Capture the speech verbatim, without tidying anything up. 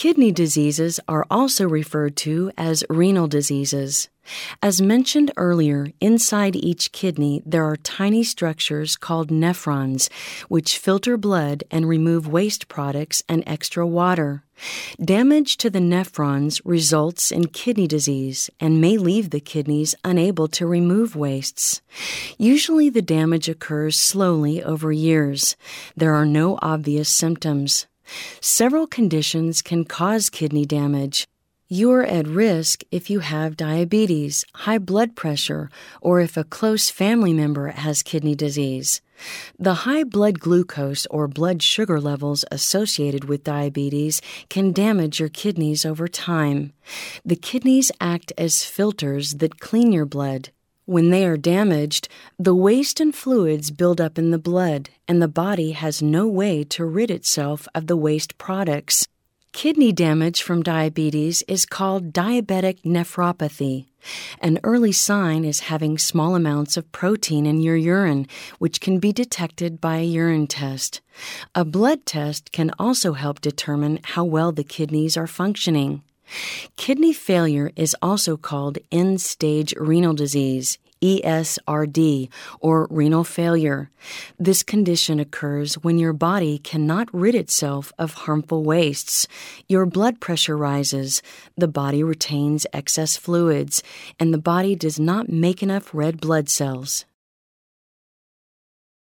Kidney diseases are also referred to as renal diseases. As mentioned earlier, inside each kidney there are tiny structures called nephrons, which filter blood and remove waste products and extra water. Damage to the nephrons results in kidney disease and may leave the kidneys unable to remove wastes. Usually the damage occurs slowly over years. There are no obvious symptoms. Several conditions can cause kidney damage. You are at risk if you have diabetes, high blood pressure, or if a close family member has kidney disease. The high blood glucose or blood sugar levels associated with diabetes can damage your kidneys over time. The kidneys act as filters that clean your blood. When they are damaged, the waste and fluids build up in the blood, and the body has no way to rid itself of the waste products. Kidney damage from diabetes is called diabetic nephropathy. An early sign is having small amounts of protein in your urine, which can be detected by a urine test. A blood test can also help determine how well the kidneys are functioning. Kidney failure is also called end-stage renal disease, E S R D, or renal failure. This condition occurs when your body cannot rid itself of harmful wastes. Your blood pressure rises, the body retains excess fluids, and the body does not make enough red blood cells.